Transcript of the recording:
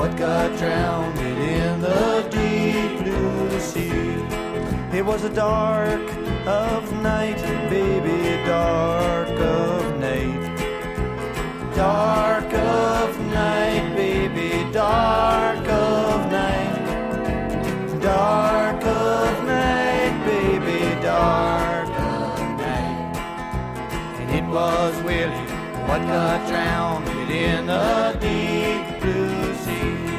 what got drowned in the deep blue sea. It was a dark of night, baby, dark of night. Dark of night, baby, dark of night. Dark of night, baby, dark of night. And it was Willie what got drowned in the deep blue sea.